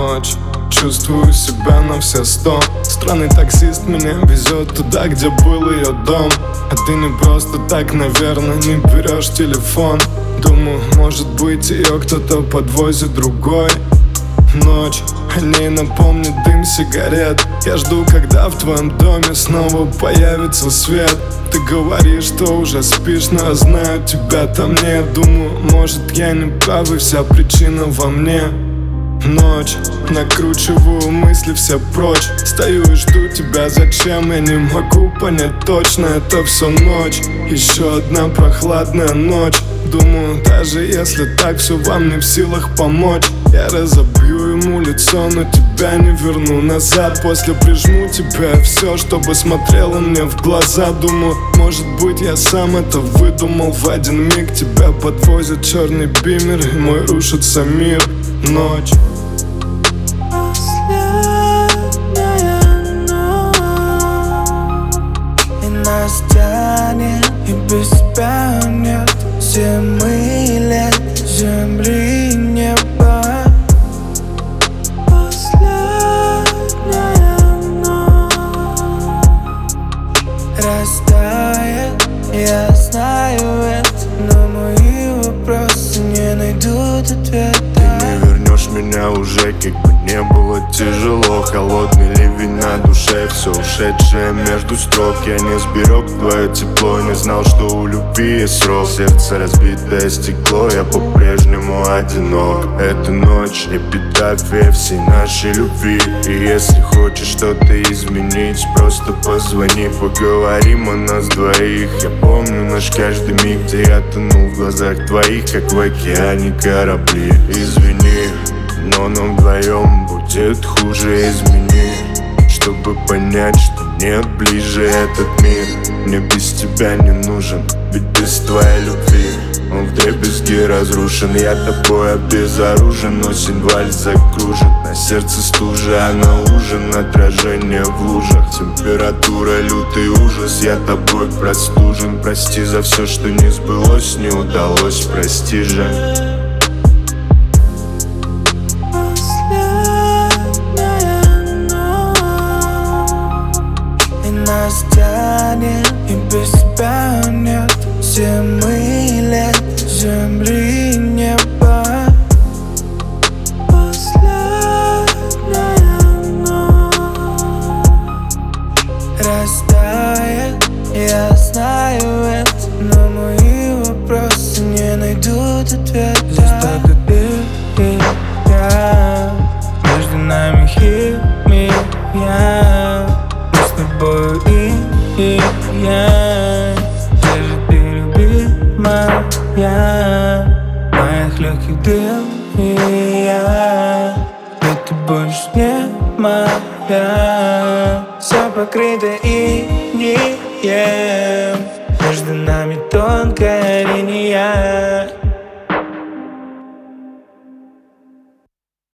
ночь, чувствую себя на все 100. Странный таксист меня везет туда, где был ее дом. А ты не просто так, наверное, не берешь телефон. Думаю, может быть, ее кто-то подвозит другой. Ночь, о ней напомнит дым сигарет. Я жду, когда в твоем доме снова появится свет. Ты говоришь, что уже спишь, но я знаю, тебя там нет. Думаю, может, я не прав, и вся причина во мне. Ночь, накручиваю мысли все прочь. Стою и жду тебя, зачем, я не могу понять точно. Это все ночь, еще одна прохладная ночь. Думаю, даже если так, все вам не в силах помочь. Я разобью ему лицо, но тебя не верну назад. После прижму тебя все, чтобы смотрела мне в глаза. Думаю, может быть, я сам это выдумал. В один миг тебя подвозит черный бимер, и мой рушится мир. Ночь. Нас тянет, и без тебя нет 7 лет земли и неба. Последняя ночь растает, я знаю это, но мои вопросы не найдут ответа. Ты не вернешь меня уже, как бы не было тяжело. Холодный ливень на душе, все ушедшее между строк. Я не сберег твое тепло, не знал, что у любви есть срок. Сердце разбитое стекло, я по-прежнему одинок. Эта ночь эпитафия всей нашей любви. И если хочешь что-то изменить, просто позвони, поговорим о нас двоих. Я помню наш каждый миг, где я тонул в глазах твоих, как в океане корабли. Извини, но нам вдвоем будет хуже. Измени, чтобы понять, что нет ближе этот мир. Мне без тебя не нужен, ведь без твоей любви он вдребезги разрушен. Я тобой обезоружен, осень вальс закружит. На сердце стужа, а на ужин отражение в лужах. Температура, лютый ужас, я тобой простужен. Прости за все, что не сбылось, не удалось, прости же. Нас тянет, и без тебя нет 7 лет земли и неба. Последняя ночь растает, я знаю это, но мои вопросы не найдут ответа. Здесь только ты и я, между нами химия. С тобой и я, где же ты, любимая? Моих легких дым и я, ведь ты больше не моя. Все покрыто инеем, между нами тонкая линия.